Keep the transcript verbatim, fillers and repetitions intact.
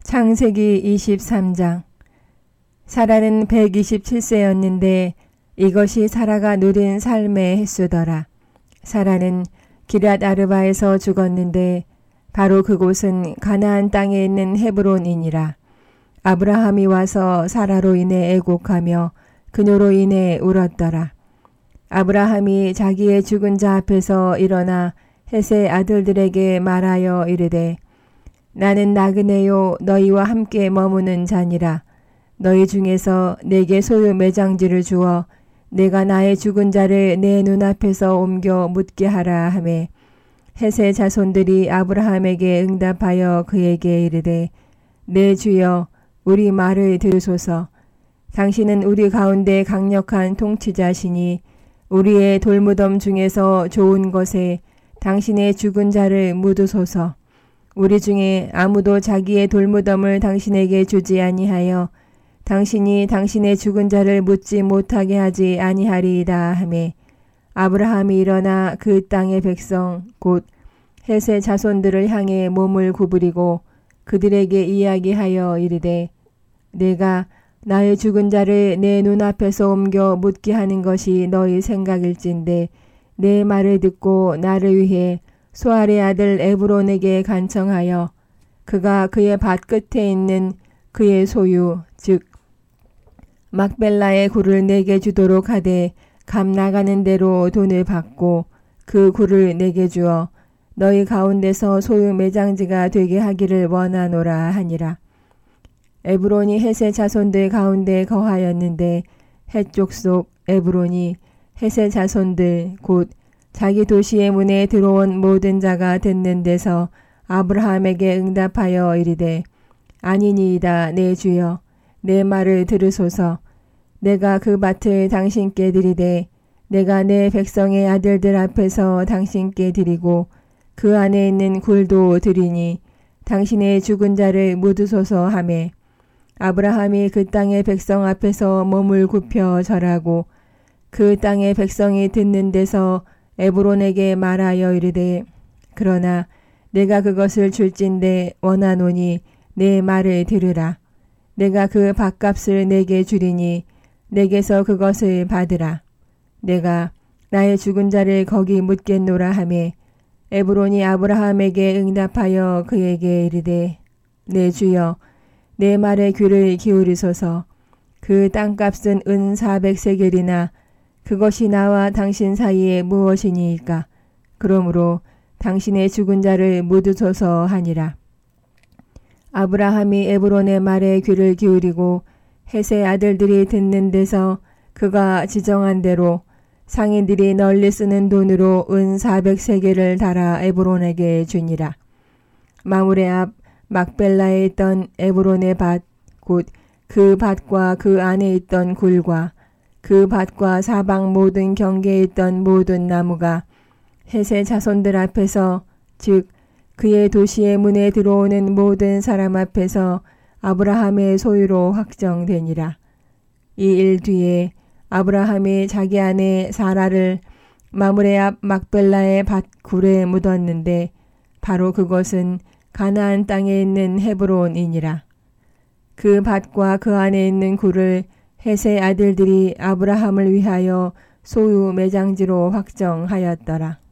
창세기 이십삼 장. 사라는 백이십칠 세였는데 이것이 사라가 누린 삶의 횟수더라. 사라는 기럇 아르바에서 죽었는데 바로 그곳은 가나안 땅에 있는 헤브론이니라. 아브라함이 와서 사라로 인해 애곡하며 그녀로 인해 울었더라. 아브라함이 자기의 죽은 자 앞에서 일어나 헷의 아들들에게 말하여 이르되 나는 나그네요 너희와 함께 머무는 자니라. 너희 중에서 내게 소유 매장지를 주어 내가 나의 죽은 자를 내 눈앞에서 옮겨 묻게 하라 하매 헷의 자손들이 아브라함에게 응답하여 그에게 이르되 내 주여 우리 말을 들으소서. 당신은 우리 가운데 강력한 통치자시니 우리의 돌무덤 중에서 좋은 것에 당신의 죽은 자를 묻으소서. 우리 중에 아무도 자기의 돌무덤을 당신에게 주지 아니하여 당신이 당신의 죽은 자를 묻지 못하게 하지 아니하리이다 하매 아브라함이 일어나 그 땅의 백성 곧 헷의 자손들을 향해 몸을 구부리고 그들에게 이야기하여 이르되 내가 나의 죽은 자를 내 눈앞에서 옮겨 묻게 하는 것이 너희 생각일진데 내 말을 듣고 나를 위해 소알의 아들 에브론에게 간청하여 그가 그의 밭 끝에 있는 그의 소유 즉 막벨라의 굴을 내게 주도록 하되 값 나가는 대로 돈을 받고 그 굴을 내게 주어 너희 가운데서 소유 매장지가 되게 하기를 원하노라 하니라. 에브론이 헷의 자손들 가운데 거하였는데 헷 족속 에브론이 헷의 자손들 곧 자기 도시의 문에 들어온 모든 자가 듣는 데서 아브라함에게 응답하여 이르되 아니니이다 내 주여 내 말을 들으소서. 내가 그 밭을 당신께 드리되 내가 내 백성의 아들들 앞에서 당신께 드리고 그 안에 있는 굴도 드리니 당신의 죽은 자를 묻으소서 하매 아브라함이 그 땅의 백성 앞에서 몸을 굽혀 절하고 그 땅의 백성이 듣는 데서 에브론에게 말하여 이르되 그러나 내가 그것을 줄진데 원하노니 내 말을 들으라. 내가 그 밭값을 내게 주리니 내게서 그것을 받으라. 내가 나의 죽은 자를 거기 묻겠노라 하매 에브론이 아브라함에게 응답하여 그에게 이르되 내 주여 내 말에 귀를 기울이소서. 그 땅값은 은 사백 세겔이나 그것이 나와 당신 사이에 무엇이니이까. 그러므로 당신의 죽은 자를 묻으소서 하니라. 아브라함이 에브론의 말에 귀를 기울이고 헷의 아들들이 듣는 데서 그가 지정한 대로 상인들이 널리 쓰는 돈으로 은 사백 세겔을 달아 에브론에게 주니라. 마므레 앞 막벨라에 있던 에브론의 밭 곧 그 밭과 그 안에 있던 굴과 그 밭과 사방 모든 경계에 있던 모든 나무가 헷의 자손들 앞에서 즉 그의 도시의 문에 들어오는 모든 사람 앞에서 아브라함의 소유로 확정되니라. 이 일 뒤에 아브라함이 자기 아내 사라를 마므레 앞 막벨라의 밭 굴에 묻었는데 바로 그것은 가나안 땅에 있는 헤브론이니라. 그 밭과 그 안에 있는 굴을 헷의 아들들이 아브라함을 위하여 소유 매장지로 확정하였더라.